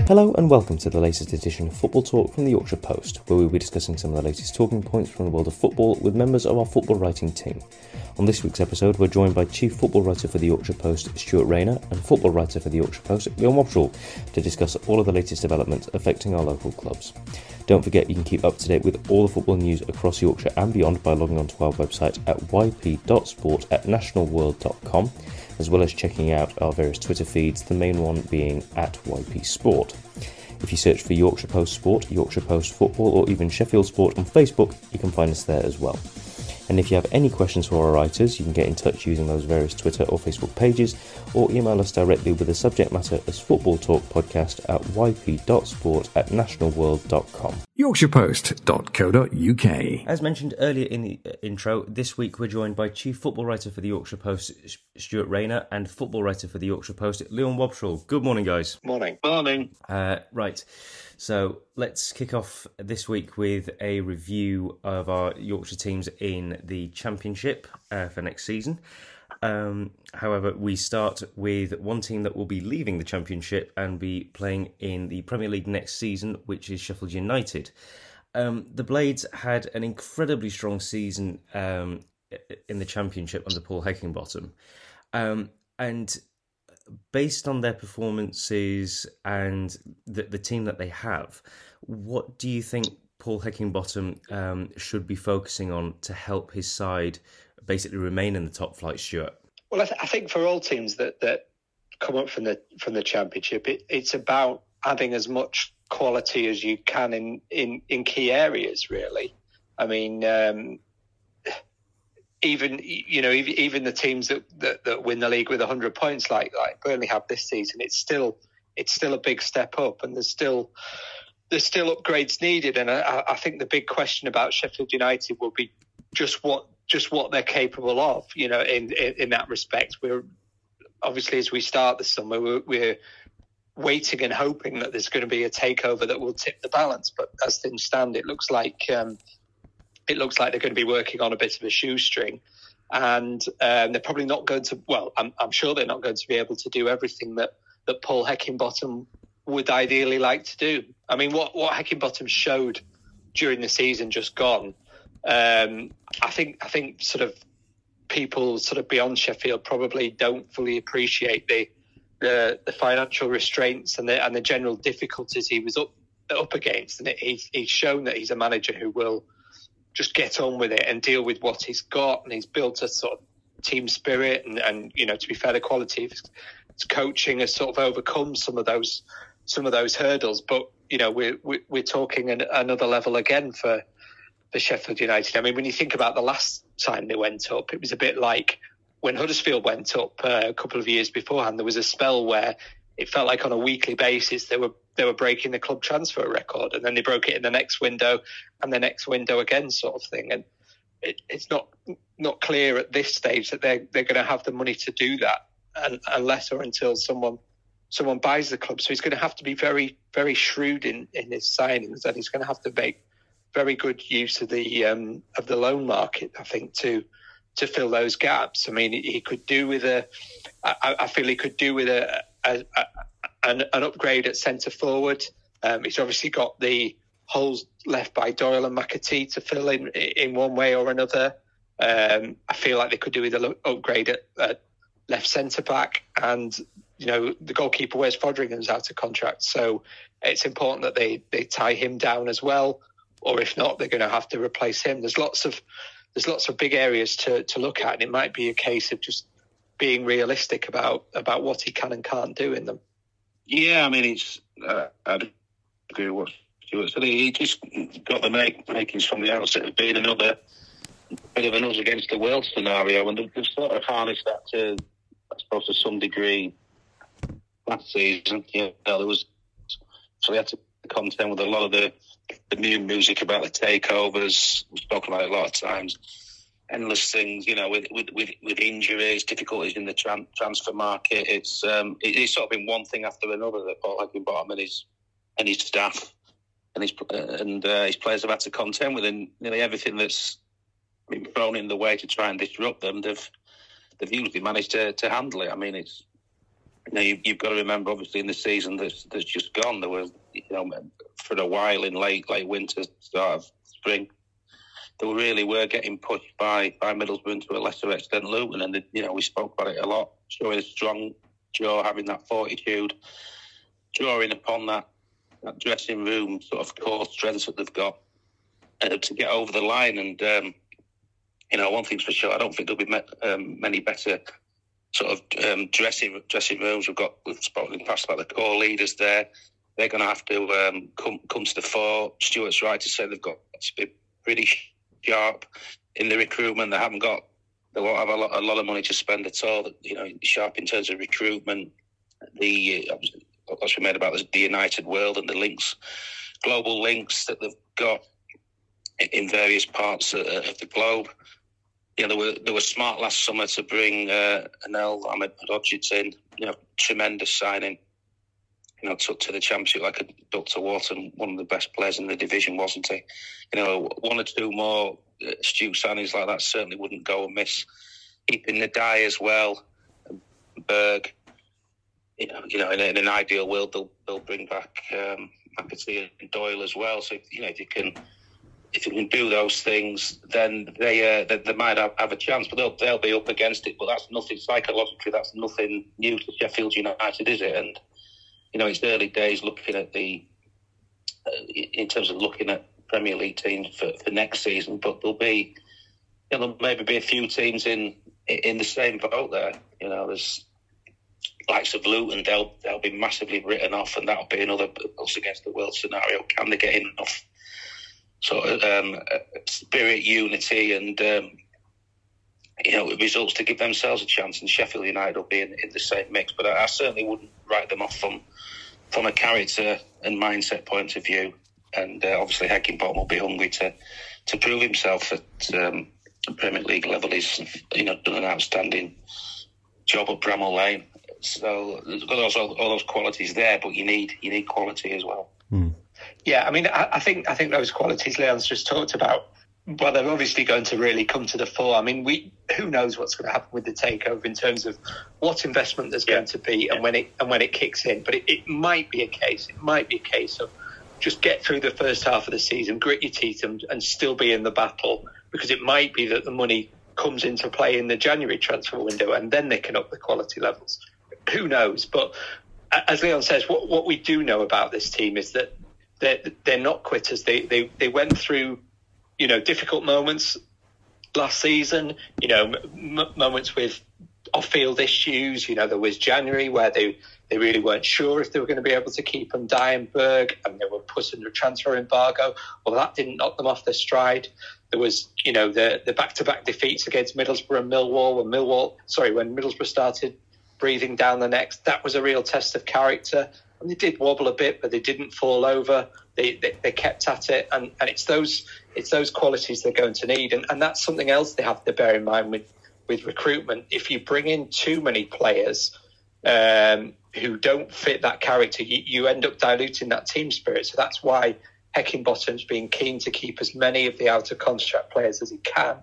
Hello and welcome to the latest edition of Football Talk from the Yorkshire Post, where we'll be discussing some of the latest talking points from the world of football with members of our football writing team. On this week's episode, we're joined by Chief Football Writer for the Yorkshire Post, Stuart Rayner, and Football Writer for the Yorkshire Post, Leon Wobschall, to discuss all of the latest developments affecting our local clubs. Don't forget you can keep up to date with all the football news across Yorkshire and beyond by logging onto our website at yp.sport@nationalworld.com, as well as checking out our various Twitter feeds, the main one being at YP Sport. If you search for Yorkshire Post Sport, Yorkshire Post Football, or even Sheffield Sport on Facebook, you can find us there as well. And if you have any questions for our writers, you can get in touch using those various Twitter or Facebook pages, or email us directly with the subject matter as Football Talk Podcast at yp.sport@nationalworld.com. yorkshirepost.co.uk. As mentioned earlier in the intro, this week we're joined by Chief Football Writer for the Yorkshire Post, Stuart Rayner, and Football Writer for the Yorkshire Post, Leon Wobschall. Good morning, guys. Morning. Right, so let's kick off this week with a review of our Yorkshire teams in the Championship for next season. However, we start with one team that will be leaving the Championship and be playing in the Premier League next season, which is Sheffield United. The Blades had an incredibly strong season in the Championship under Paul Heckingbottom. And based on their performances and the team that they have, what do you think Paul Heckingbottom should be focusing on to help his side basically remain in the top flight, Stuart? Well, I think for all teams that come up from the Championship, it's about adding as much quality as you can in key areas, really. I mean, even the teams that win the league with 100 points, like Burnley have this season, it's still a big step up, and there's still upgrades needed. And I think the big question about Sheffield United will be just what they're capable of. You know, in that respect, we're obviously, as we start the summer, we're waiting and hoping that there's going to be a takeover that will tip the balance. But as things stand, it looks like they're going to be working on a bit of a shoestring, and they're probably not going to. Well, I'm sure they're not going to be able to do everything that Paul Heckingbottom would ideally like to do. I mean, what Heckingbottom showed during the season just gone, I think sort of people sort of beyond Sheffield probably don't fully appreciate the financial restraints and the general difficulties he was up against, and he's shown that he's a manager who will just get on with it and deal with what he's got, and he's built a sort of team spirit, and you know, to be fair, the quality of his coaching has sort of overcome some of those hurdles. But you know, we're talking another level again for Sheffield United. I mean, when you think about the last time they went up, it was a bit like when Huddersfield went up a couple of years beforehand. There was a spell where it felt like on a weekly basis they were breaking the club transfer record, and then they broke it in the next window and the next window again, sort of thing. And it's not clear at this stage that they're going to have the money to do that, unless or until someone buys the club. So he's going to have to be very, very shrewd in his signings, and he's going to have to make very good use of the loan market, I think, to fill those gaps. I mean, he could do with I feel he could do with an upgrade at centre forward. He's obviously got the holes left by Doyle and McAtee to fill in one way or another. I feel like they could do with an upgrade at left centre back, and you know, the goalkeeper Wes Fodringham's out of contract, so it's important that they tie him down as well, or if not, they're going to have to replace him. There's lots of big areas to look at, and it might be a case of just being realistic about what he can and can't do in them. Yeah, I mean, I'd agree with what Stuart said. He just got the makings from the outset of being another bit of an us against the world scenario, and they've sort of harnessed that to, I suppose, to some degree last season. You know, so they had to contend with a lot of the new music about the takeovers. We've spoken about it a lot of times. Endless things, you know, with injuries, difficulties in the transfer market. It's sort of been one thing after another that Paul Heckingbottom and his staff and his players have had to contend with, and nearly everything that's been thrown in the way to try and disrupt them, they've usually managed to handle it. I mean, you've got to remember, obviously, in the season that's just gone, there was, for a while in late winter, start of spring, they really were getting pushed by Middlesbrough and to a lesser extent Luton, and we spoke about it a lot, showing a strong jaw, having that fortitude, drawing upon that dressing room sort of core strengths that they've got to get over the line. And one thing's for sure, I don't think there'll be many better sort of dressing rooms. We've spoken in the past about the core leaders there. They're going to have to come to the fore. Stuart's right to say they've got to be pretty sharp in the recruitment. They won't have a lot of money to spend at all. Sharp in terms of recruitment. What's we made about the United World and the links, global links that they've got in various parts of the globe. They were smart last summer to bring Anel Ahmedhodzic in. Tremendous signing. Took to the championship like a duck to water, and one of the best players in the division, wasn't he? One or two more astute signings like that certainly wouldn't go amiss. Keeping the die as well, Berg. In an ideal world, they'll bring back McAtee and Doyle as well. So if you can do those things, then they might have a chance. But they'll be up against it. But that's nothing psychologically. That's nothing new to Sheffield United, is it? And it's early days looking at in terms of looking at Premier League teams for next season. But there'll maybe be a few teams in the same boat there. There's likes of Luton, they'll be massively written off, and that'll be another us against the world scenario. Can they get enough sort of spirit, unity, and results to give themselves a chance? And Sheffield United will be in the same mix, but I certainly wouldn't write them off from a character and mindset point of view. And obviously, Heckingbottom will be hungry to prove himself at Premier League level. He's done an outstanding job at Bramall Lane. So there's got all those qualities there, but you need quality as well. Mm. Yeah, I mean, I think those qualities Leon's just talked about, well, they're obviously going to really come to the fore. I mean, who knows what's going to happen with the takeover in terms of what investment there's going to be and when it kicks in. But it might be a case. It might be a case of just get through the first half of the season, grit your teeth, and still be in the battle, because it might be that the money comes into play in the January transfer window, and then they can up the quality levels. Who knows? But as Leon says, what we do know about this team is that they're not quitters. They went through, difficult moments last season. Moments with off-field issues. There was January where they really weren't sure if they were going to be able to keep Ndiaye, Berg, and they were put under a transfer embargo. Well, that didn't knock them off their stride. There was, the back-to-back defeats against Middlesbrough and Millwall. When Middlesbrough started breathing down the necks, that was a real test of character. And they did wobble a bit, but they didn't fall over. They kept at it, and it's those qualities they're going to need, and that's something else they have to bear in mind with recruitment. If you bring in too many players who don't fit that character, you end up diluting that team spirit. So that's why Heckingbottom's being keen to keep as many of the out of contract players as he can.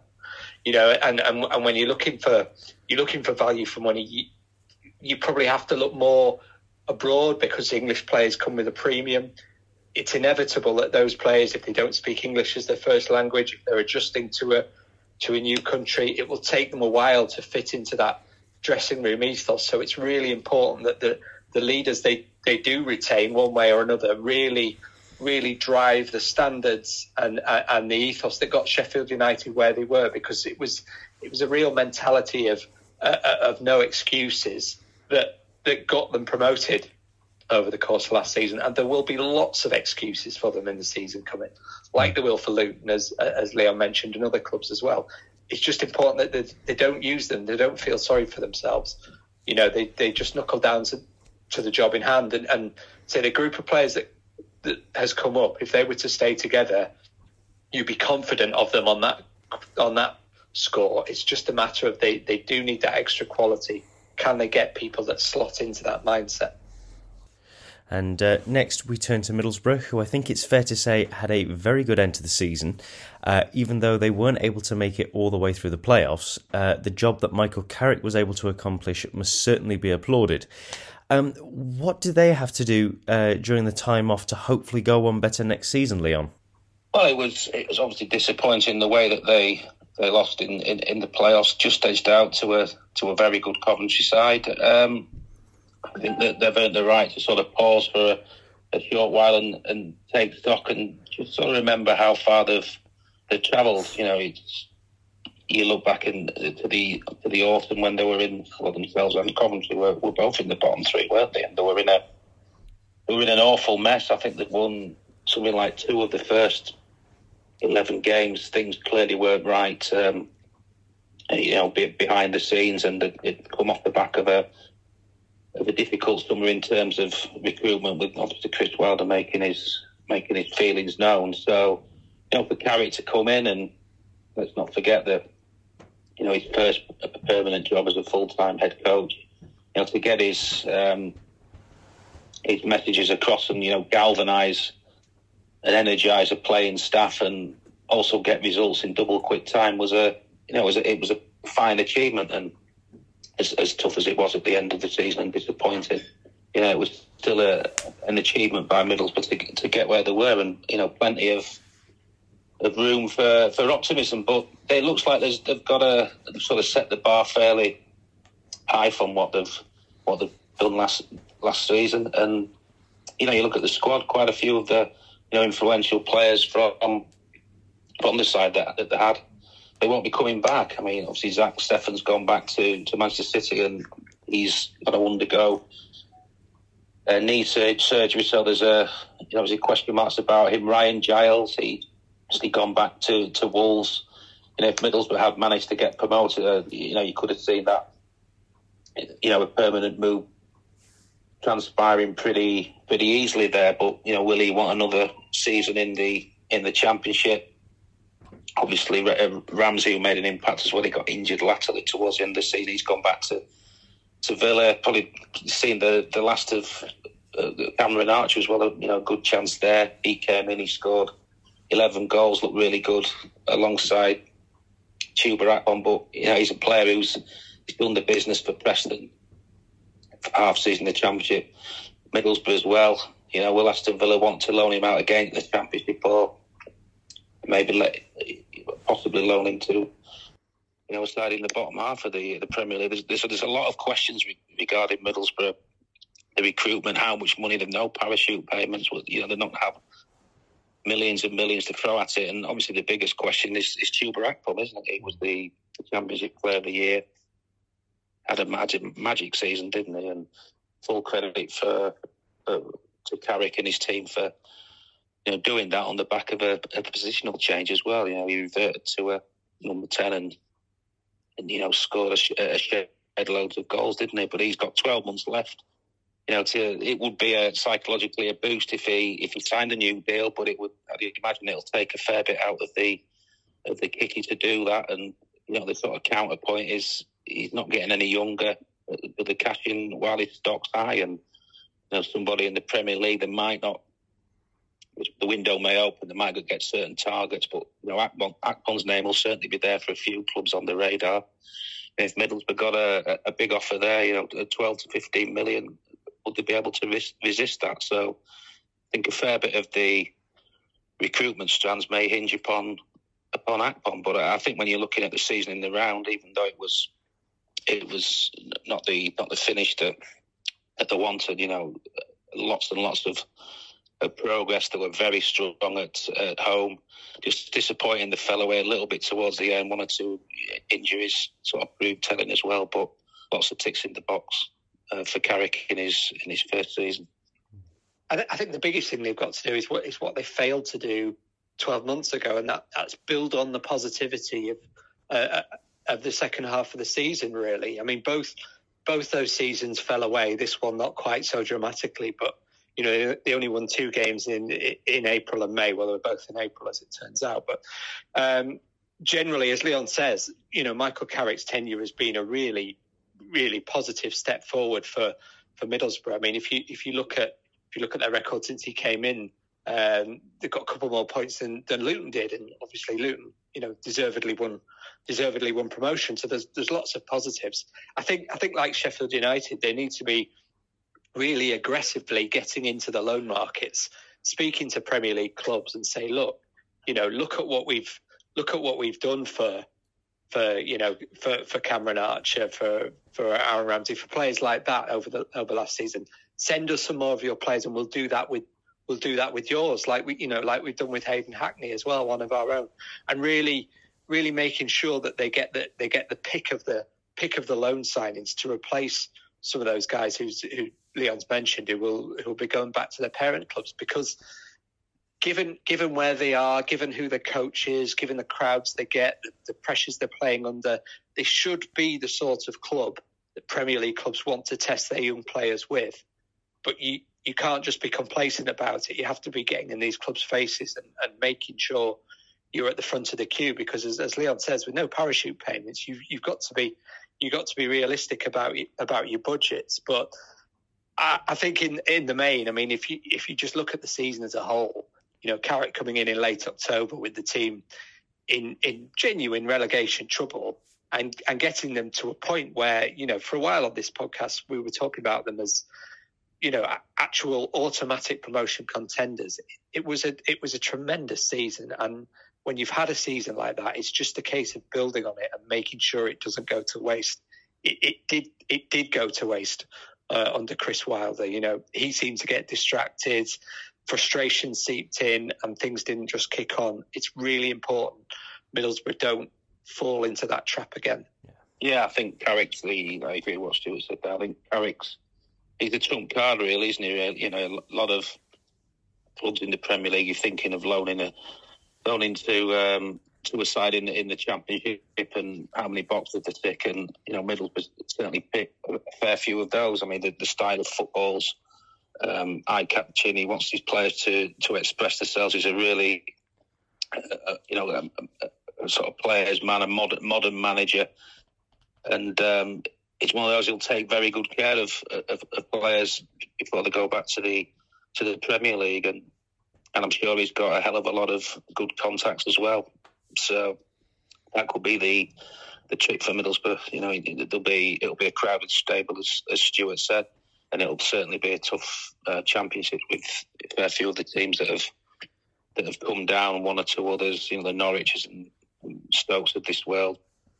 And when you're looking for value for money, you probably have to look more abroad, because English players come with a premium. It's inevitable that those players, if they don't speak English as their first language, if they're adjusting to a new country, it will take them a while to fit into that dressing room ethos. So it's really important that the leaders they do retain one way or another really drive the standards and the ethos that got Sheffield United where they were, because it was a real mentality of no excuses that got them promoted over the course of last season. And there will be lots of excuses for them in the season coming, like there will for Luton, as Leon mentioned, and other clubs as well. It's just important that they don't use them. They don't feel sorry for themselves. They just knuckle down to the job in hand. And say the group of players that has come up, if they were to stay together, you'd be confident of them on that score. It's just a matter of they do need that extra quality. Can they get people that slot into that mindset? And next we turn to Middlesbrough, who I think it's fair to say had a very good end to the season. Even though they weren't able to make it all the way through the playoffs, the job that Michael Carrick was able to accomplish must certainly be applauded. What do they have to do during the time off to hopefully go on better next season, Leon? Well, it was obviously disappointing the way that they lost in the playoffs, just edged out to a very good Coventry side. I think that they've earned the right to sort of pause for a short while and take stock and just sort of remember how far they've travelled. You know, you look back to the autumn when they were in, well, themselves and Coventry were both in the bottom three, weren't they? And they were in an awful mess. I think they'd won something like 2 of the first 11 games. Things clearly weren't right, behind the scenes, and it come off the back of a difficult summer in terms of recruitment, with obviously Chris Wilder making his feelings known. So, for Carrick to come in, and let's not forget that, his first permanent job as a full-time head coach, to get his messages across and, galvanise and energise a playing staff and also get results in double quick time was a fine achievement. And as tough as it was at the end of the season and disappointing, it was still an achievement by Middlesbrough to get where they were, and plenty of room for optimism. But it looks like they've sort of set the bar fairly high from what they've done last season. And you look at the squad, quite a few of the influential players from the side that they had, they won't be coming back. I mean, obviously Zach Steffen's gone back to Manchester City, and he's going to undergo knee surgery. So there's obviously question marks about him. Ryan Giles, he's gone back to Wolves. If Middlesbrough had managed to get promoted, you could have seen that, a permanent move transpiring pretty easily there. But will he want another season in the Championship? Obviously, Ramsey, who made an impact as well, he got injured latterly towards the end of the season. He's gone back to Villa. Probably seen the last of Cameron Archer as well. A good chance there. He came in, he scored 11 goals, looked really good alongside Chuba Akpom. But he's a player who's done the business for Preston for half season in the Championship. Middlesbrough as well. Will Aston Villa want to loan him out again to the Championship, or maybe possibly loan him to a side in the bottom half of the Premier League? There's a lot of questions regarding Middlesbrough, the recruitment, how much money. They've no parachute payments. They don't have millions and millions to throw at it. And obviously the biggest question is Chuba Akpom, isn't it? He was the Championship Player of the Year, had a magic season, didn't he? And full credit to Carrick and his team for doing that on the back of a positional change as well. He reverted to a number 10 and scored a shed loads of goals, didn't he? But he's got 12 months left. It would be psychologically a boost if he signed a new deal, but I'd imagine it'll take a fair bit out of the kicky to do that. And the sort of counterpoint is he's not getting any younger with the cash in while his stock's high, and somebody in the Premier League that might not. The window may open, they might get certain targets, but Akpom's name will certainly be there for a few clubs on the radar. If Middlesbrough got a big offer there, 12 to 15 million, would they be able to resist that? So I think a fair bit of the recruitment strands may hinge upon Akpom. But I think when you're looking at the season in the round, even though it was not the finish that they wanted, lots and lots of progress. They were very strong at home. Just disappointing, they fell away a little bit towards the end. 1 or 2 injuries sort of proved telling as well, but lots of ticks in the box for Carrick in his first season. I think the biggest thing they've got to do is what they failed to do 12 months ago, and that's build on the positivity of the second half of the season, really. I mean, both those seasons fell away. This one not quite so dramatically, but they only won 2 games in April and May. Well, they were both in April, as it turns out. But generally, as Leon says, Michael Carrick's tenure has been a really, really positive step forward for Middlesbrough. I mean, if you look at if you look at their record since he came in, they've got a couple more points than Luton did, and obviously Luton, deservedly won promotion. So there's lots of positives. I think like Sheffield United, they need to be really aggressively getting into the loan markets, speaking to Premier League clubs, and say, look at what we've done for Cameron Archer, for Aaron Ramsey, for players like that over last season. Send us some more of your players, and we'll do that with yours, like we've done with Hayden Hackney as well, one of our own, and really making sure that they get the pick of the loan signings to replace some of those guys who Leon's mentioned, who will be going back to their parent clubs, because given where they are, given who the coach is, given the crowds they get, the pressures they're playing under, they should be the sort of club that Premier League clubs want to test their young players with. But you can't just be complacent about it. You have to be getting in these clubs' faces and making sure you're at the front of the queue, because as Leon says, with no parachute payments, you've got to be realistic about your budgets. But I think in the main, I mean, if you just look at the season as a whole, Carrick coming in late October with the team in genuine relegation trouble, and getting them to a point where, for a while on this podcast we were talking about them as actual automatic promotion contenders. It was a tremendous season, and when you've had a season like that, it's just a case of building on it and making sure it doesn't go to waste. It did go to waste under Chris Wilder. He seemed to get distracted, frustration seeped in, and things didn't just kick on. It's really important Middlesbrough don't fall into that trap again. Yeah, I think Carrick's I agree with what Stuart said there. I think he's a trump card, really, isn't he? A lot of clubs in the Premier League, you're thinking of loaning to a side in the Championship, and how many boxes to tick, and Middlesbrough certainly picked a fair few of those. I mean, the style of football's eye-catching. He wants his players to express themselves. He's a really a sort of players man, a modern manager, and it's one of those he'll take very good care of players before they go back to the Premier League, and I'm sure he's got a hell of a lot of good contacts as well. So that could be the trick for Middlesbrough. It'll be a crowded stable, as Stuart said, and it'll certainly be a tough championship with a fair few of the teams that have come down, one or two others, the Norwiches and Stokes of this world.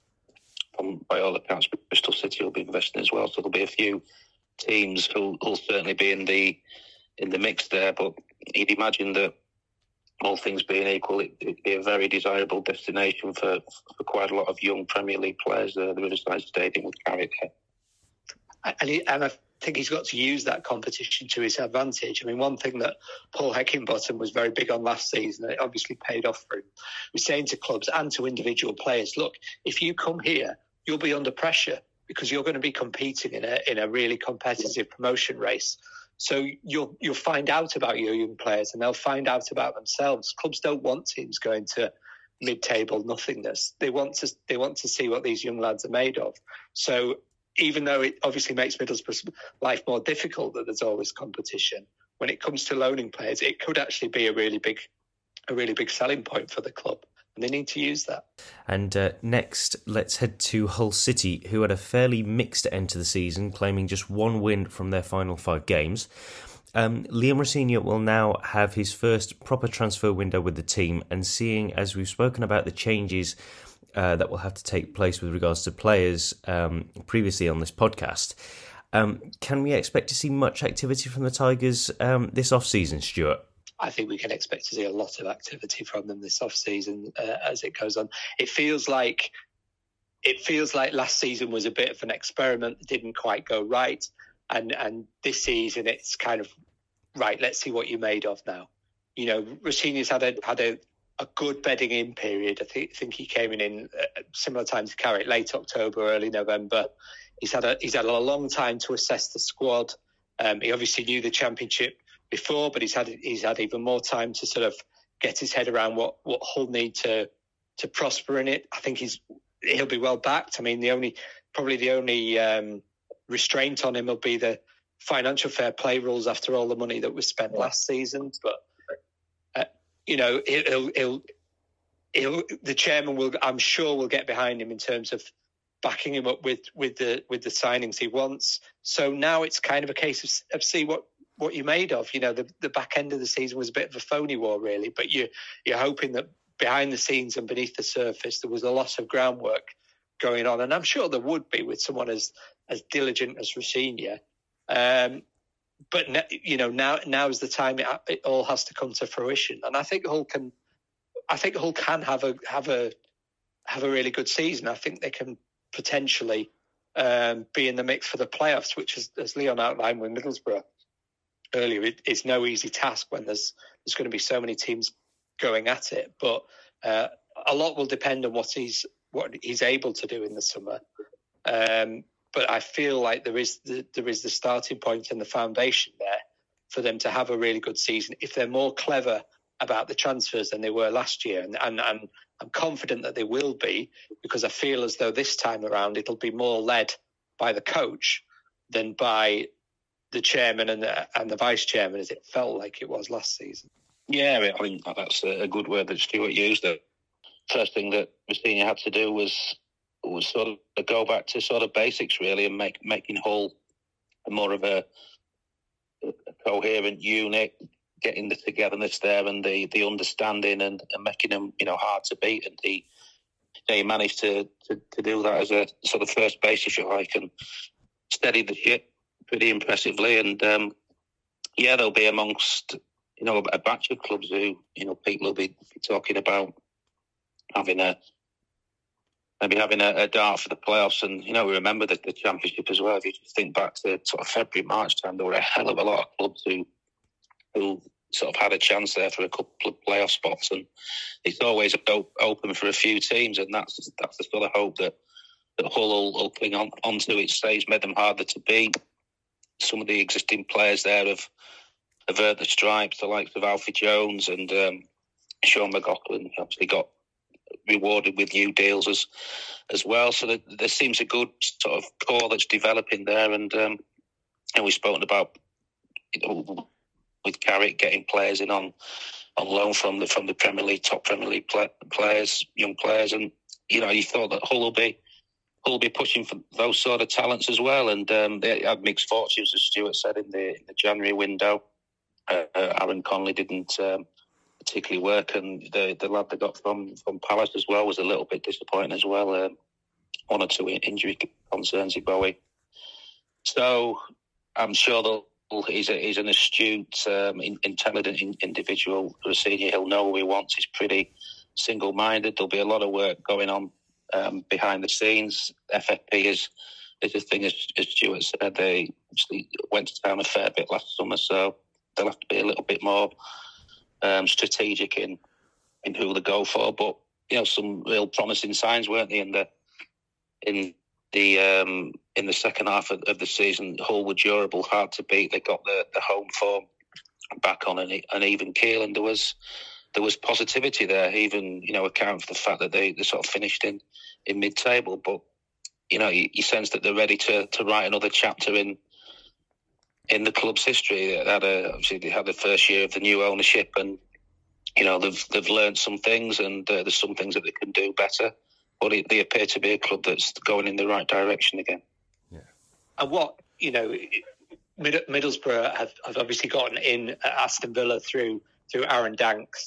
By all accounts, Bristol City will be investing as well, so there'll be a few teams who'll certainly be in the mix there. But you'd imagine that, all things being equal, it'd be a very desirable destination for quite a lot of young Premier League players. The Riverside Stadium with Carrick there. And I think he's got to use that competition to his advantage. I mean, one thing that Paul Heckingbottom was very big on last season, and it obviously paid off for him, was saying to clubs and to individual players, look, if you come here, you'll be under pressure because you're going to be competing in a really competitive promotion race. So you'll find out about your young players, and they'll find out about themselves. Clubs don't want teams going to mid-table nothingness. They want to see what these young lads are made of. So even though it obviously makes Middlesbrough's life more difficult that there's all this competition, when it comes to loaning players, it could actually be a really big selling point for the club. And they need to use that. And next, let's head to Hull City, who had a fairly mixed end to the season, claiming just one win from their final 5 games. Liam Rosenior will now have his first proper transfer window with the team, and seeing, as we've spoken about, the changes that will have to take place with regards to players previously on this podcast, can we expect to see much activity from the Tigers this off-season, Stuart? I think we can expect to see a lot of activity from them this off-season as it goes on. It feels like last season was a bit of an experiment that didn't quite go right, and this season it's kind of right. Let's see what you're made of now. Rosenior's had a good bedding in period. I think he came in similar time to Carrick, late October, early November. He's had a long time to assess the squad. He obviously knew the Championship before, but he's had even more time to sort of get his head around what Hull need to prosper in it. I think he'll be well backed. I mean, the only restraint on him will be the financial fair play rules after all the money that was spent last season. But the chairman will, I'm sure, will get behind him in terms of backing him up with the signings he wants. So now it's kind of a case of see what you're made of. The back end of the season was a bit of a phony war, really, but you're hoping that behind the scenes and beneath the surface there was a lot of groundwork going on, and I'm sure there would be with someone as diligent as Rosenior. But now is the time it all has to come to fruition, and I think Hull can have a really good season. I think they can potentially be in the mix for the playoffs, which is, as Leon outlined with Middlesbrough earlier, it's no easy task when there's going to be so many teams going at it. But a lot will depend on what he's able to do in the summer. But I feel like there is the starting point and the foundation there for them to have a really good season if they're more clever about the transfers than they were last year. And I'm confident that they will be, because I feel as though this time around it'll be more led by the coach than by the chairman and the vice chairman, as it felt like it was last season. Yeah, I mean, that's a good word that Stuart used. The first thing that Rosenior had to do was sort of go back to sort of basics, really, and making Hull more of a coherent unit, getting the togetherness there and the understanding and making them, hard to beat. And he managed to do that as a sort of first base, if you like, and steady the ship pretty impressively. And they'll be amongst a batch of clubs who people will be talking about having a dart for the playoffs. And we remember the championship as well. If you just think back to sort of February, March time, there were a hell of a lot of clubs who sort of had a chance there for a couple of playoff spots, and it's always open for a few teams, and that's the sort of hope that Hull will cling onto. It stays made them harder to beat. Some of the existing players there have earned the stripes, the likes of Alfie Jones and Sean McLaughlin obviously got rewarded with new deals as well. So there seems a good sort of core that's developing there, and we've spoken about with Carrick getting players in on loan from the Premier League, top Premier League players, young players, and you thought that Hull will be pushing for those sort of talents as well. And they had mixed fortunes, as Stuart said, in the January window. Aaron Conley didn't particularly work, and the lad they got from Palace as well was a little bit disappointing as well. 1 or 2 injury concerns, Bowie. So I'm sure he's an astute, intelligent individual. Rosenior, he'll know what he wants. He's pretty single-minded. There'll be a lot of work going on behind the scenes. FFP is a thing, as Stuart said. They actually went to town a fair bit last summer, so they'll have to be a little bit more strategic in who they go for. But some real promising signs, weren't they, in the second half of the season? Hull were durable, hard to beat. They got the home form back on an even keel, and there was positivity there, even account for the fact that they sort of finished in mid-table. But you sense that they're ready to write another chapter in the club's history. Obviously they had the first year of the new ownership, and they've learned some things, and there's some things that they can do better. But they appear to be a club that's going in the right direction again. Yeah. And what Middlesbrough have obviously gotten in at Aston Villa through Aaron Danks.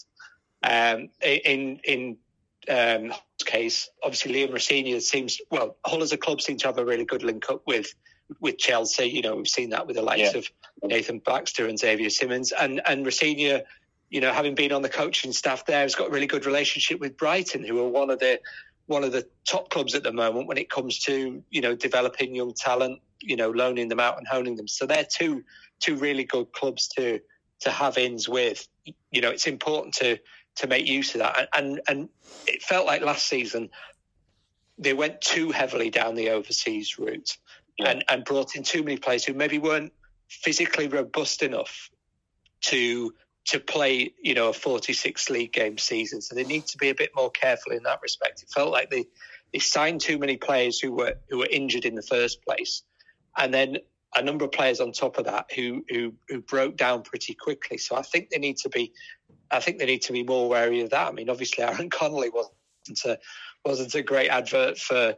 In Hull's case, obviously Liam Rosenior seems, Hull as a club seem to have a really good link up with Chelsea. We've seen that with the likes of Nathan Baxter and Xavier Simmons, and Rosenior, having been on the coaching staff there, has got a really good relationship with Brighton, who are one of the top clubs at the moment when it comes to developing young talent, loaning them out and honing them. So they're two really good clubs to have ins with. It's important to make use of that. And it felt like last season they went too heavily down the overseas route and brought in too many players who maybe weren't physically robust enough to play, a 46 league game season. So they need to be a bit more careful in that respect. It felt like they signed too many players who were injured in the first place. And then a number of players on top of that who broke down pretty quickly. So I think they need to be more wary of that. I mean, obviously Aaron Connolly wasn't a great advert for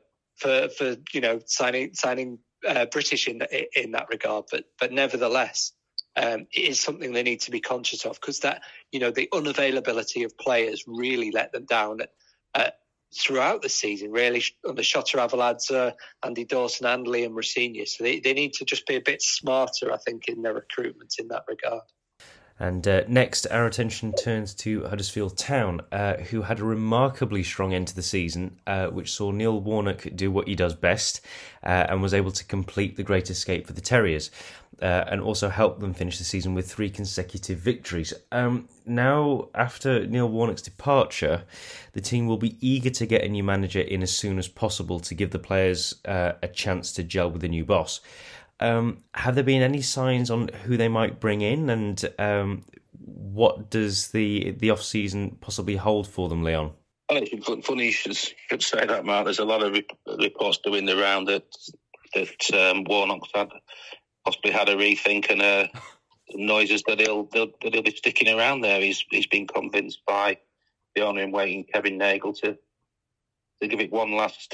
signing British in that regard, but nevertheless, it is something they need to be conscious of, because that, the unavailability of players really let them down throughout the season, really, under Shota Arveladze, Andy Dawson and Liam Rosenior. So they need to just be a bit smarter, I think, in their recruitment in that regard. And next, our attention turns to Huddersfield Town, who had a remarkably strong end to the season, which saw Neil Warnock do what he does best, and was able to complete the Great Escape for the Terriers, and also help them finish the season with 3 consecutive victories. Now, after Neil Warnock's departure, the team will be eager to get a new manager in as soon as possible to give the players a chance to gel with the new boss. Have there been any signs on who they might bring in, and what does the off-season possibly hold for them, Leon? Well, it's funny you should say that, Mark. There's a lot of reports doing the round that Warnock's possibly had a rethink and noises that he'll be sticking around there. He's been convinced by the owner in waiting, Kevin Nagle, to give it one last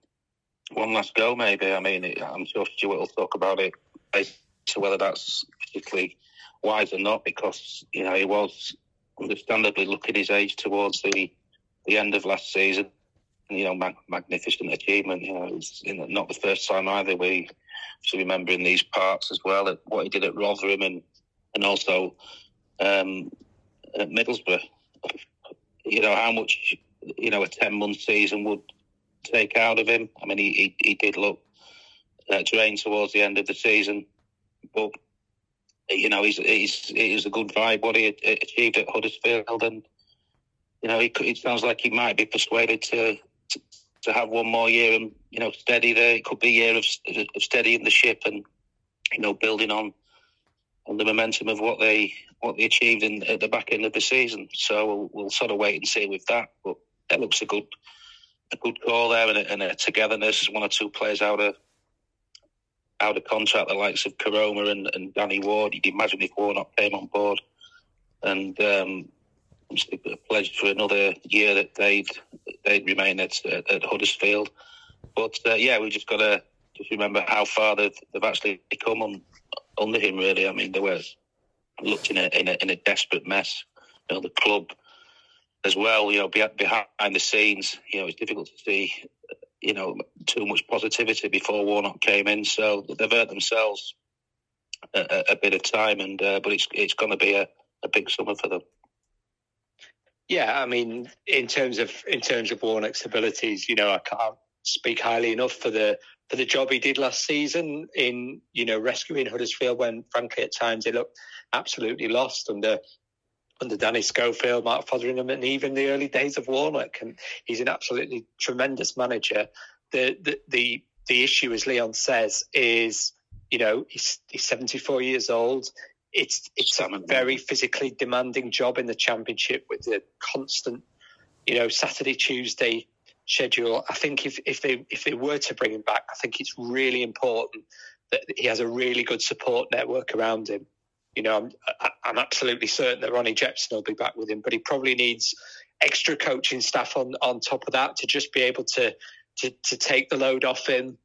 go, maybe. I mean, I'm sure Stuart will talk about it as to whether that's particularly wise or not, because he was understandably looking his age towards the end of last season. Magnificent achievement. It's not the first time either. We should remember in these parts as well at what he did at Rotherham and also at Middlesbrough. How much a 10-month season would take out of him. I mean, he did look drained towards the end of the season, but he's a good vibe what he achieved at Huddersfield, and it sounds like he might be persuaded to have one more year and steady there. It could be a year of steadying the ship and building on the momentum of what they achieved at the back end of the season. So we'll sort of wait and see with that, but that looks a good call there, and a togetherness. One or two players out of contract, the likes of Karoma and Danny Ward. You'd imagine if Warnock came on board, and pledged for another year that they'd remain at Huddersfield. But we just got to remember how far they've actually come under him. Really, I mean, they were looked in a desperate mess. The club as well, behind the scenes, it's difficult to see, too much positivity before Warnock came in. So they've earned themselves a bit of time, but it's going to be a big summer for them. Yeah, I mean, in terms of Warnock's abilities, I can't speak highly enough for the job he did last season in rescuing Huddersfield when, frankly, at times they looked absolutely lost under Danny Schofield, Mark Fotheringham, and even the early days of Warnock. And he's an absolutely tremendous manager. The issue, as Leon says, is he's 74 years old. It's a very physically demanding job in the Championship with the constant Saturday, Tuesday schedule. I think if they were to bring him back, I think it's really important that he has a really good support network around him. I'm absolutely certain that Ronnie Jepson will be back with him, but he probably needs extra coaching staff on top of that to just be able to take the load off him.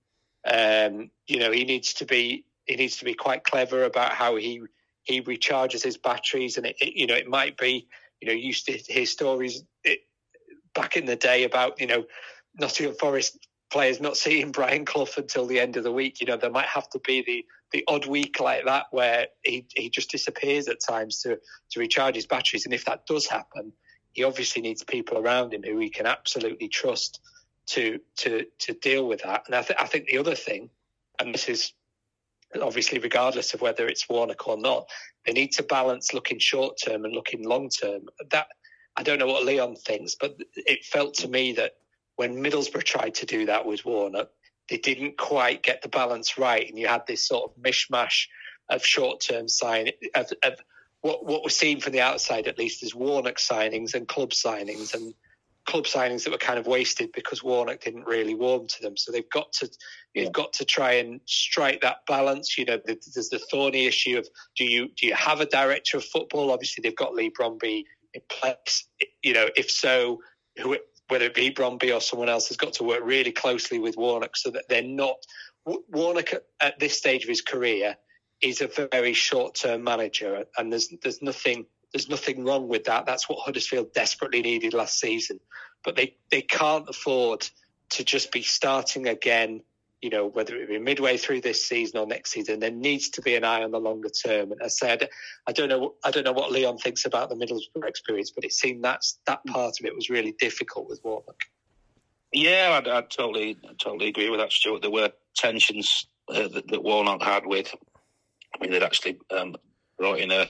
He needs to be quite clever about how he recharges his batteries, and it might be you used to hear stories back in the day about Nottingham Forest players not seeing Brian Clough until the end of the week. There might have to be the odd week like that where he just disappears at times to recharge his batteries. And if that does happen, he obviously needs people around him who he can absolutely trust to deal with that. And I think the other thing, and this is obviously regardless of whether it's Warnock or not, they need to balance looking short term and looking long term. That I don't know what Leon thinks, but it felt to me that when Middlesbrough tried to do that with Warnock, they didn't quite get the balance right, and you had this sort of mishmash of short-term signing, of what we're seeing from the outside at least is Warnock signings and club signings, and club signings that were kind of wasted because Warnock didn't really warm to them. So they've got to try and strike that balance. You know, there's the thorny issue of do you have a director of football? Obviously, they've got Lee Bromby in place. You know, if so, whether it be Bromby or someone else, has got to work really closely with Warnock so that they're not. Warnock at this stage of his career is a very short-term manager, and there's nothing wrong with that. That's what Huddersfield desperately needed last season. But they can't afford to just be starting again, you know, whether it be midway through this season or next season. There needs to be an eye on the longer term. And as I said, I don't know what Leon thinks about the Middlesbrough experience, but it seemed that part of it was really difficult with Warnock. Yeah, I totally agree with that, Stuart. There were tensions that Warnock had with. I mean, they'd actually brought in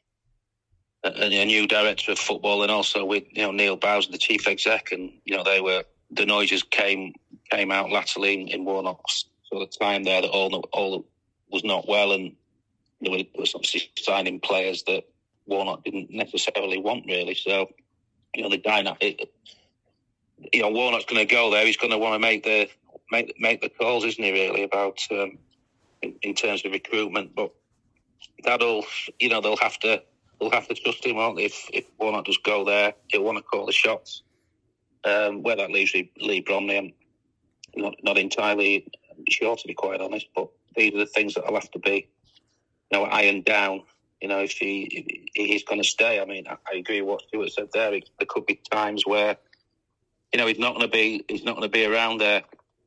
a new director of football, and also with Neil Bowes, the chief exec, and the noises came out latterly in Warnock's sort of time there that all was not well, and there was obviously signing players that Warnock didn't necessarily want really. So the dynamic, Warnock's going to go there. He's going to want to make the calls, isn't he? Really about in terms of recruitment, but that'll they'll have to trust him, won't they? If Warnock does go there, he'll want to call the shots. Where that leaves Lee Bromley, I'm not entirely sure, to be quite honest. But these are the things that will have to be, ironed down. If he's going to stay. I mean, I agree with what Stuart said there. There could be times where, he's not going to be around there.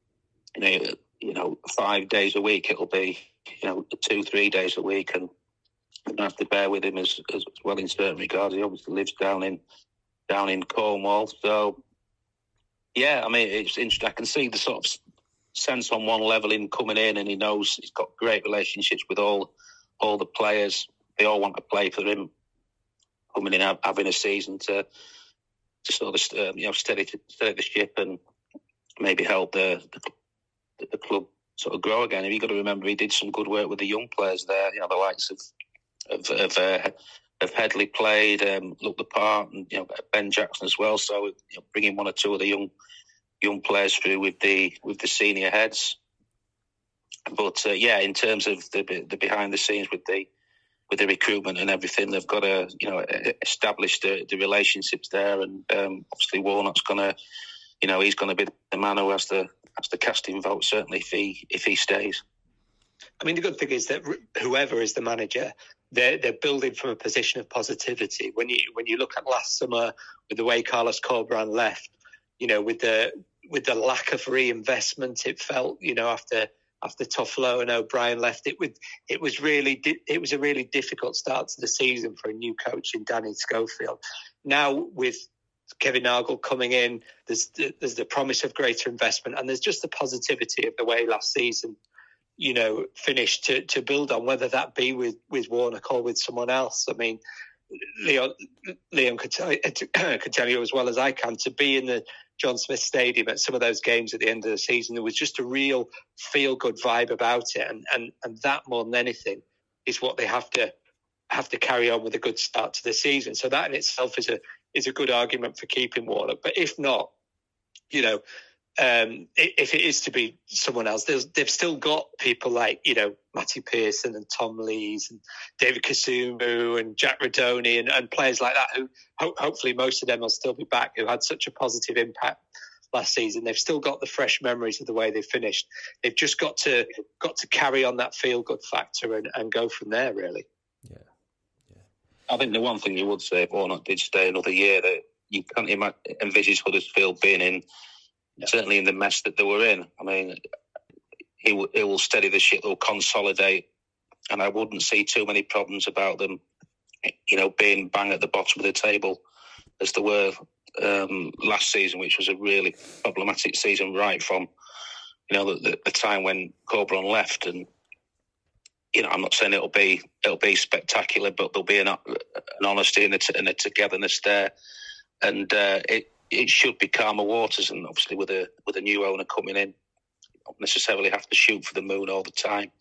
5 days a week. It'll be 2-3 days a week, and I have to bear with him as well in certain regards. He obviously lives down in Cornwall, so yeah. I mean, it's interesting. I can see the sort of sense on one level in coming in, and he knows he's got great relationships with all the players. They all want to play for him. Coming in, having a season to sort of steady the ship and maybe help the club sort of grow again. You've got to remember he did some good work with the young players there. The likes of Headley played, looked the part, and Ben Jackson as well. So bringing one or two of the young players through with the senior heads. But in terms of the behind the scenes with the recruitment and everything, they've got to establish the relationships there. And obviously Warnock's gonna, he's going to be the man who has the casting vote, certainly if he stays. I mean, the good thing is that whoever is the manager, they're building from a position of positivity. When you look at last summer with the way Carlos Corberán left, with the lack of reinvestment, it felt after Toffolo and O'Brien left, it was a really difficult start to the season for a new coach in Danny Schofield. Now with Kevin Nagel coming in, there's the promise of greater investment, and there's just the positivity of the way last season finished to build on, whether that be with Warnock or with someone else. I mean, Leon could tell you as well as I can, to be in the John Smith Stadium at some of those games at the end of the season, there was just a real feel-good vibe about it, and that more than anything is what they have to carry on with a good start to the season. So that in itself is a good argument for keeping Warnock. But if not, if it is to be someone else, they've still got people like, Matty Pearson and Tom Lees and David Kasumu and Jack Radoni and players like that who hopefully most of them will still be back, who had such a positive impact last season. They've still got the fresh memories of the way they finished. They've just got to carry on that feel-good factor and go from there, really. Yeah. I think the one thing you would say if Warnock did stay another year, that you can't envisage Huddersfield being in, certainly in the mess that they were in. I mean, he will steady the ship, he'll consolidate, and I wouldn't see too many problems about them, being bang at the bottom of the table as they were last season, which was a really problematic season right from, the time when Corberán left. And I'm not saying it'll be spectacular, but there'll be an honesty and a togetherness there, and it should be calmer waters. And obviously, with a new owner coming in, you don't necessarily have to shoot for the moon all the time.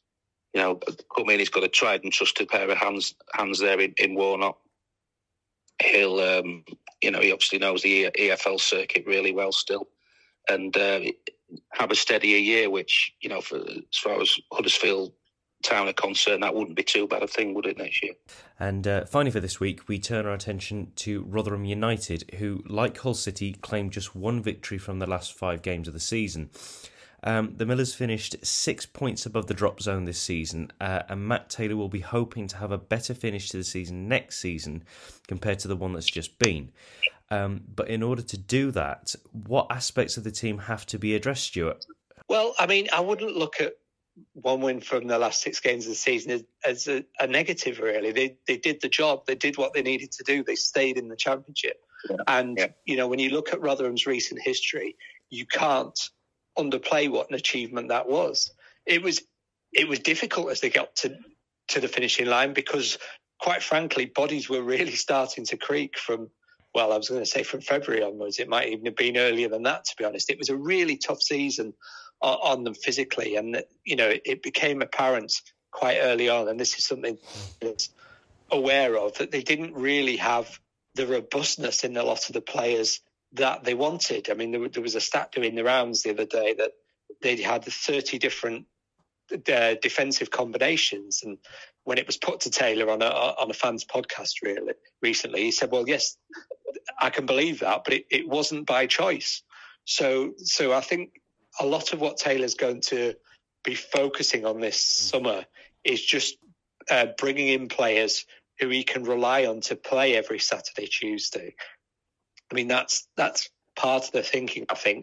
Come in, he's got a tried and trusted pair of hands there in Warnock. he'll, he obviously knows the EFL circuit really well still, and have a steadier year, which, as far as Huddersfield Town are concerned, that wouldn't be too bad a thing, would it, next year? And finally for this week, we turn our attention to Rotherham United, who, like Hull City, claimed just one victory from the last 5 games of the season. The Millers finished 6 points above the drop zone this season, and Matt Taylor will be hoping to have a better finish to the season next season compared to the one that's just been. But in order to do that, what aspects of the team have to be addressed, Stuart? Well, I mean, I wouldn't look at one win from the last 6 games of the season as a negative, really. They did the job. They did what they needed to do. They stayed in the Championship. Yeah. And, when you look at Rotherham's recent history, you can't underplay what an achievement that was. It was difficult as they got to the finishing line because, quite frankly, bodies were really starting to creak from February onwards. It might even have been earlier than that, to be honest. It was a really tough season on them physically, and it became apparent quite early on, and this is something that's aware of, that they didn't really have the robustness in a lot of the players that they wanted. I mean, there was a stat doing the rounds the other day that they had 30 different defensive combinations, and when it was put to Taylor on a fan's podcast really recently, he said, well, yes, I can believe that, but it wasn't by choice. So I think a lot of what Taylor's going to be focusing on this summer is just bringing in players who he can rely on to play every Saturday, Tuesday. I mean, that's part of the thinking, I think,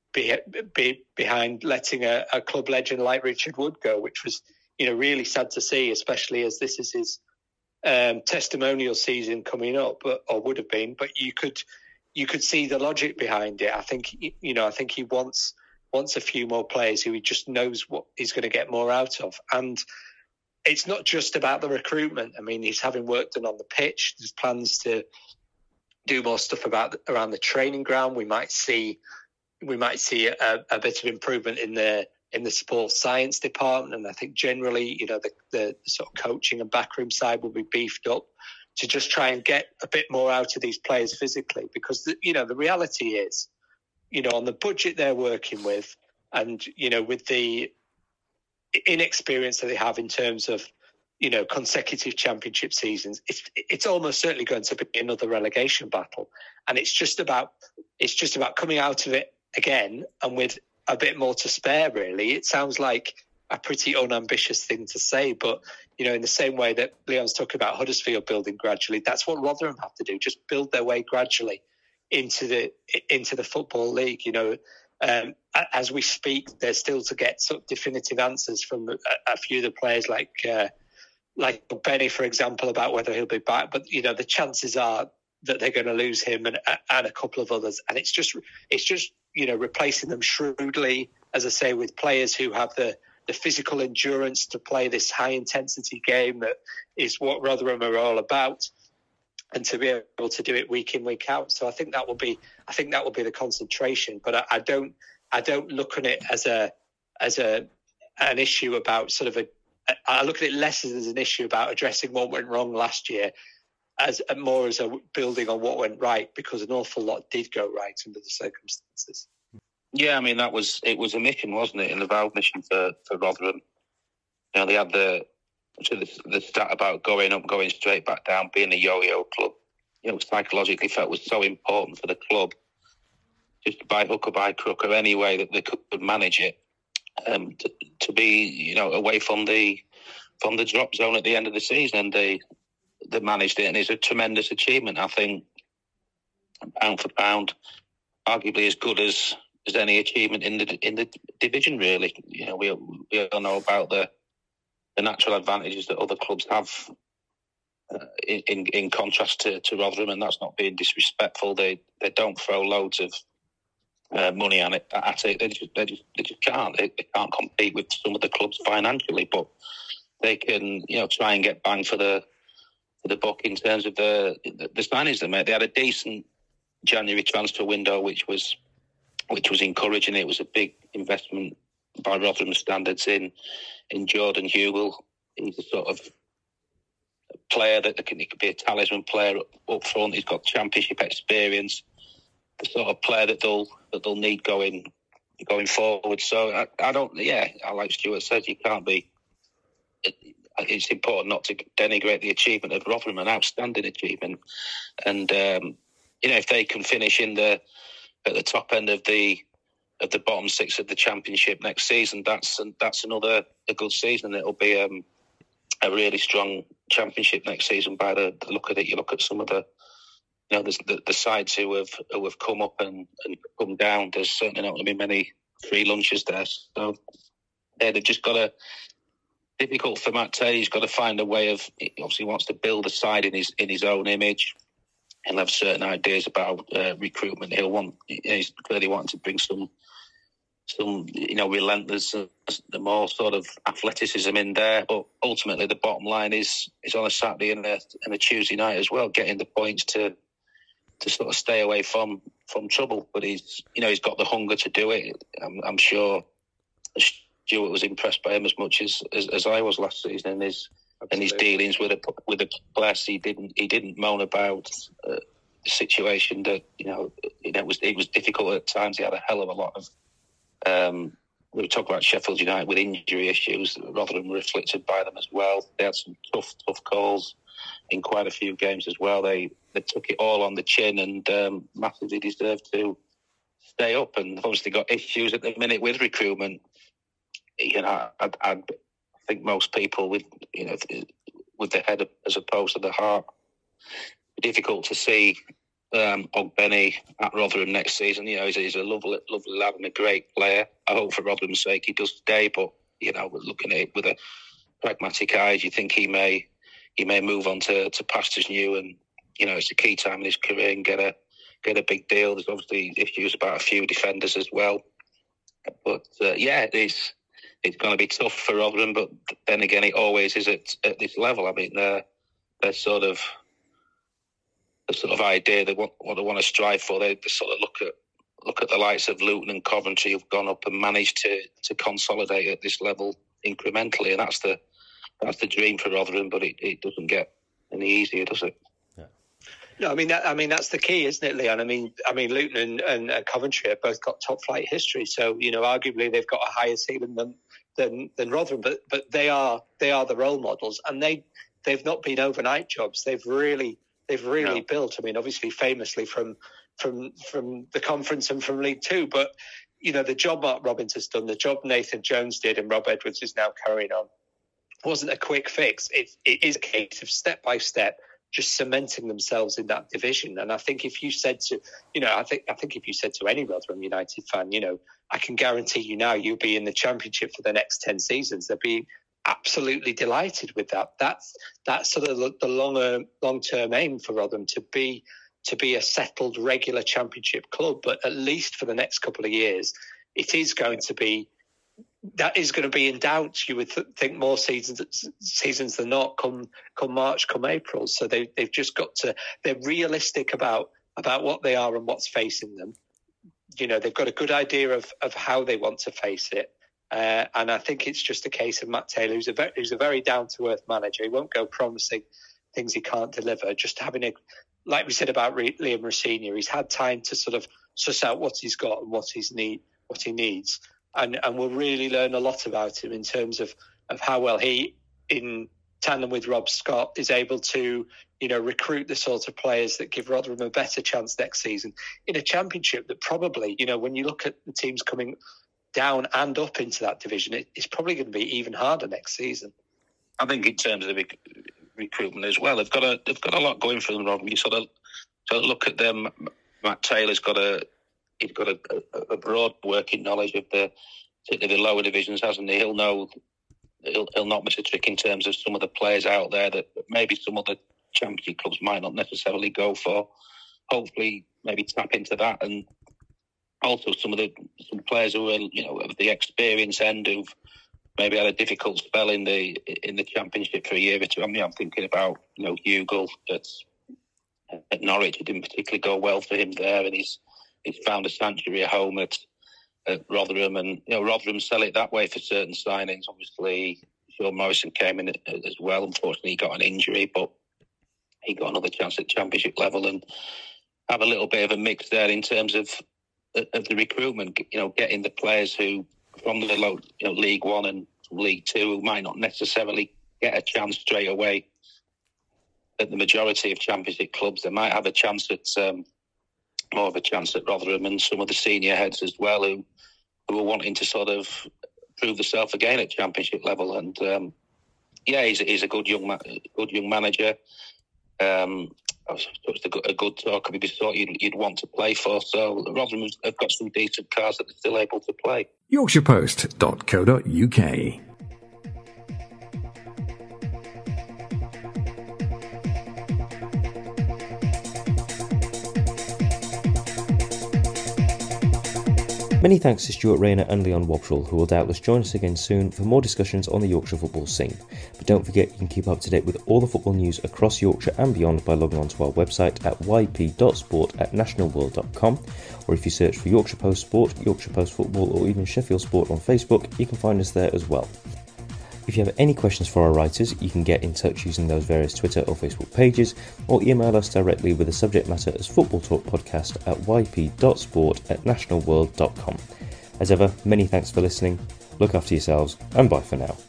behind letting a club legend like Richard Wood go, which was, really sad to see, especially as this is his testimonial season coming up, or would have been. But you could see the logic behind it. I think he wants a few more players who he just knows what he's going to get more out of. And it's not just about the recruitment. I mean, he's having work done on the pitch. There's plans to do more stuff around the training ground. We might see a bit of improvement in the sports science department, and I think generally, the sort of coaching and backroom side will be beefed up to just try and get a bit more out of these players physically. Because the reality is, on the budget they're working with, and with the inexperience that they have in terms of consecutive Championship seasons, it's almost certainly going to be another relegation battle, and it's just about coming out of it again and with a bit more to spare. Really, it sounds like a pretty unambitious thing to say, but in the same way that Leon's talking about Huddersfield building gradually, that's what Rotherham have to do. Just build their way gradually into the Football League. As we speak, they're still to get sort of definitive answers from a few of the players, like Benny, for example, about whether he'll be back. But the chances are that they're going to lose him and a couple of others, and it's just replacing them shrewdly, as I say, with players who have the physical endurance to play this high intensity game that is what Rotherham are all about, and to be able to do it week in, week out. So I think that will be the concentration. But I don't look at it as an issue about I look at it less as an issue about addressing what went wrong last year, as more as a building on what went right, because an awful lot did go right under the circumstances. Yeah, I mean, it was a mission, wasn't it? An avowed mission for Rotherham. They had the stat about going up, going straight back down, being a yo-yo club. Psychologically felt was so important for the club, just by hook or by crook or any way that they could manage it, to be away from the drop zone at the end of the season, and they managed it, and it's a tremendous achievement. I think pound for pound, arguably as good as any achievement in the division. Really, we all know about the natural advantages that other clubs have in contrast to Rotherham, and that's not being disrespectful. They don't throw loads of money at it. They just can't. They can't compete with some of the clubs financially, but they can try and get bang for the buck in terms of the signings they made. They had a decent January transfer window, which was encouraging. It was a big investment by Rotherham standards in Jordan Hugill. He's a sort of player that he could be a talisman player up front. He's got championship experience, the sort of player that they'll need going forward. So I don't. Yeah, like Stuart said, you can't be. It's important not to denigrate the achievement of Rotherham, an outstanding achievement, and if they can finish at the top end of the bottom six of the Championship next season, that's another a good season. It'll be a really strong Championship next season by the look of it. You look at some of the sides who have come up and come down. There's certainly not going to be many free lunches there. So they've just got a difficult for Matt Taylor. He's got to find a way of. He obviously wants to build a side in his own image. He'll have certain ideas about recruitment. He's clearly wanting to bring some relentless, the more sort of athleticism in there. But ultimately, the bottom line is on a Saturday and a Tuesday night as well, getting the points to sort of stay away from trouble. But he's got the hunger to do it. I'm sure Stuart was impressed by him as much as I was last season in his dealings with the players. He didn't moan about the situation that it was difficult at times. He had a hell of a lot of. We were talking about Sheffield United with injury issues. Rotherham were afflicted by them as well. They had some tough calls in quite a few games as well. They took it all on the chin and massively deserved to stay up. And obviously got issues at the minute with recruitment. I think most people with the head as opposed to the heart, difficult to see Ogbenny at Rotherham next season. He's a lovely lad and a great player. I hope for Rotherham's sake he does stay, but looking at it with a pragmatic eye, you think he may move on to pastures new, and it's a key time in his career and get a big deal. There's obviously issues about a few defenders as well, but it's going to be tough for Rotherham. But then again, it always is at this level. I mean, they're sort of the sort of idea they what they want to strive for. They sort of look at the likes of Luton and Coventry who've gone up and managed to consolidate at this level incrementally, and that's the dream for Rotherham. But it doesn't get any easier, does it? Yeah. No, I mean that's the key, isn't it, Leon? I mean Luton and Coventry have both got top flight history, so arguably they've got a higher ceiling than Rotherham, but they are the role models, and they've not been overnight jobs. They've really built. I mean, obviously, famously from the conference and from League Two, but the job Mark Robins has done, the job Nathan Jones did, and Rob Edwards is now carrying on, wasn't a quick fix. It is a case of step by step, just cementing themselves in that division. And I think if you said to, I think if you said to any Rotherham United fan, I can guarantee you now you'll be in the Championship for the next 10 seasons. They'll be absolutely delighted with that. That's sort of the long-term aim for Rotherham, to be a settled regular Championship club. But at least for the next couple of years, that is going to be in doubt. You would think more seasons than not come March, come April. So they've just got to. They're realistic about what they are and what's facing them. They've got a good idea of how they want to face it. And I think it's just a case of Matt Taylor, who's a very down-to-earth manager. He won't go promising things he can't deliver. Just having like we said about Liam Rosenior, he's had time to sort of suss out what he's got and what he needs. And we'll really learn a lot about him in terms of how well he, in tandem with Rob Scott, is able to recruit the sort of players that give Rotherham a better chance next season in a Championship that probably, when you look at the teams coming down and up into that division, it's probably going to be even harder next season. I think in terms of the recruitment as well, they've got a lot going for them, Rob. You sort of look at them. Matt Taylor's got a broad working knowledge of particularly the lower divisions, hasn't he? He'll not miss a trick in terms of some of the players out there that maybe some other Championship clubs might not necessarily go for. Hopefully, maybe tap into that, and also some players who are of the experience end who've maybe had a difficult spell in the Championship for a year or two. I mean, I'm thinking about Hugill at Norwich. It didn't particularly go well for him there, and he's found a sanctuary at home at Rotherham, and Rotherham sell it that way for certain signings. Obviously, Sean Morrison came in as well. Unfortunately, he got an injury, but he got another chance at Championship level, and have a little bit of a mix there in terms of the recruitment. Getting the players who from the low, League One and League Two, who might not necessarily get a chance straight away at the majority of Championship clubs. They might have a chance at more of a chance at Rotherham, and some of the senior heads as well who are wanting to sort of prove themselves again at Championship level. And he's a good young manager. A good talker, maybe sort you'd want to play for. So Rotherham have got some decent cards that they're still able to play. YorkshirePost.co.uk. Many thanks to Stuart Rayner and Leon Wobschall, who will doubtless join us again soon for more discussions on the Yorkshire football scene. But don't forget, you can keep up to date with all the football news across Yorkshire and beyond by logging on to our website at yp.sport@nationalworld.com, or if you search for Yorkshire Post Sport, Yorkshire Post Football, or even Sheffield Sport on Facebook, you can find us there as well. If you have any questions for our writers, you can get in touch using those various Twitter or Facebook pages, or email us directly with the subject matter as Football Talk Podcast at yp.sport@nationalworld.com. As ever, many thanks for listening, look after yourselves, and bye for now.